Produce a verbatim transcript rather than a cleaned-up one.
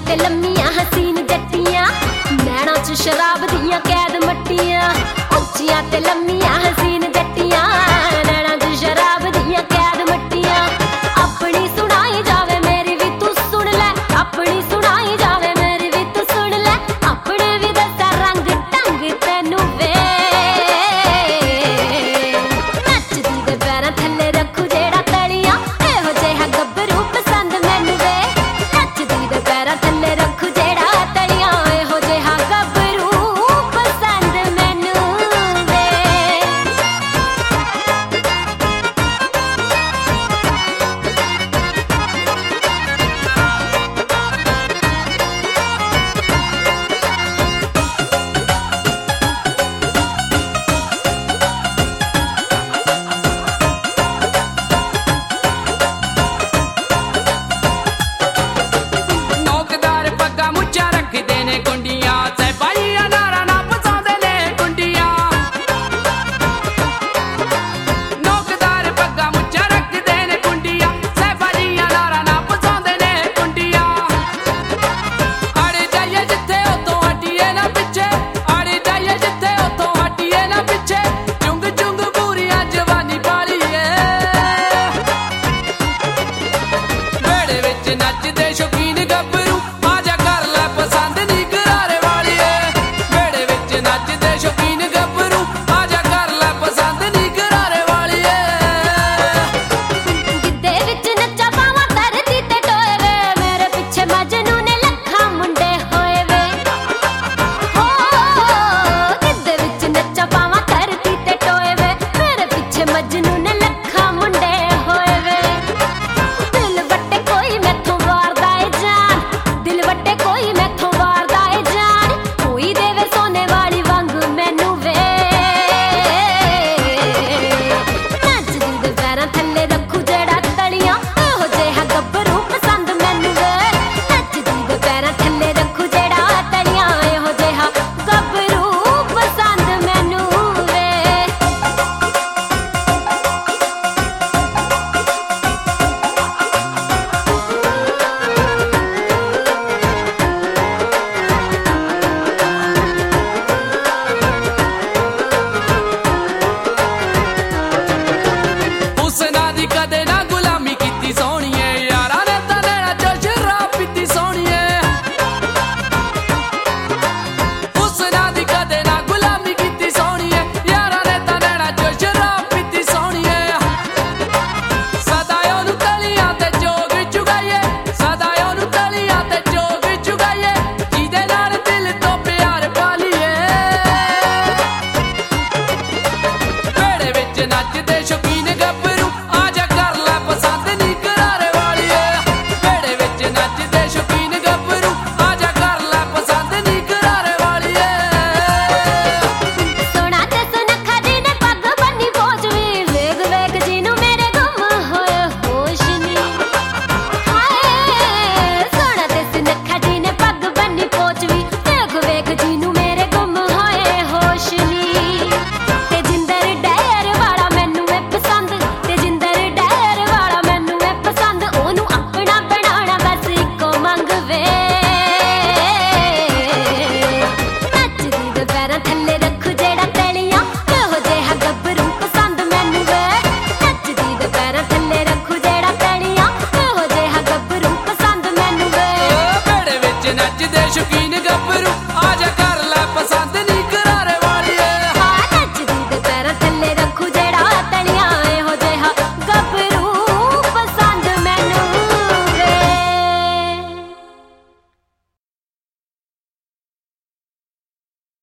ते लम्मियां हसीन जट्टियां, नैना च शराब दियां कैद मट्टियां। उच्चियां ते लम्मियां हसीन जट्टियां, नैना च शराब दियां कैद मट्टियां। अपनी सुनाई जावे मेरी भी तू सुन ले, अपनी सुनाई जावे मेरी भी तू सुन ले, अपने भी दसा रंग ढंग तैनू वे। नचदी दे पैरां थल्ले रखू जेड़ा तलियां, एहो जिहा गब्बरू पसंद मैनू वे। नचदी दे पैरां थल्ले रखू जेड़ा तलियां, एहो जिहा गब्बरू पसंद मैनू वे। नोकदार पग्गा मुच्चा रखदे ने कुंडियां, सैपाइयां नारा ना पसांदे ने कुंडियां। नोकदार पग्गा मुच्चा रखदे ने कुंडियां, सैपाइयां नारा ना पसांदे ने कुंडियां। अड़ जाइए जिथे उतों हटिए ना पिछे, अड़ जाइए जिथे उतों हटिए ना पिछे, चुंग चुंग पूरियां जवानी पालिए। बेड़े विच नचदे शौकीन गब्बरू, आजा कर लै पसंद नी करारे वालिए। बेड़े विच नचदे शौकीन गब्बरू, आजा कर लै पसंद नी करारे वालिए। गिद्धे विच नच्चा पावां धरती ते टोए वे, मेरे पिछे मजनू ने लखां मुंडे होए वे। हो गिद्धे विच नच्चा पावां धरती ते टोए वे, मेरे पिछे मजनू ने लखां मुंडे होए वे। दिल वट्टे कोई मैथों वारदा ए जान, दिल वट्टे कोई मैथों वारदा ए जान, कोई देवे सोने वाली वांग मैनू वे। नचदी दे पैरां थल्ले रखू जेड़ा तलियां, एहो जिहा गब्बरू पसंद मैनू वे। नचदी दे पैरां थल्ले रखू जेड़ा तलियां, एहो जिहा गब्बरू पसंद मैनू वे। हुस्ना दी कदे ना गुलामी कीती सोहणीए, यारां ने तां नैना चो शराब पीती सोहणीए। हुस्ना दी कदे ना गुलामी कीती सोहणीए, यारां ने तां नैना चो शराब पीती सोहणीए। सदा ओनू तलियां ते जोग चुगाइए, सदा ओनू तलियां ते जोग चुगाइए, जिहदे नाल दिल तो प्यार पालिए। बेड़े विच नचदे शौकीन गब्बरू, आजा कर लै पसंद नी करारे वालिए। बेड़े विच नचदे शौकीन गब्बरू, आजा कर लै पसंद नी करारे वालिए। सोना ते सुनखा जी ने पग बन्नी पहुंचवी, वेग वेग जीनू मेरे गुम होए होश नी। हाय सोना ते सुनखा जी ने पग बन्नी पहुंचवी, वेग वेग जीनू मेरे गुम होए होश नी। ते जिंदर डैर वाला मैनू है पसंद, ते जिंदर डैर वाला मैनू है पसंद, ओनू अपना बनाना बस इको मंग वे। नचदी दे पैरां थल्ले रखू जेड़ा तलियां, एहो जिहा गब्बरू पसंद मैनू वे। नचदी दे पैरां थल्ले रखू जेड़ा तलियां, एहो जिहा गब्बरू पसंद मैनू वे। बेड़े विच नचदे शौकीन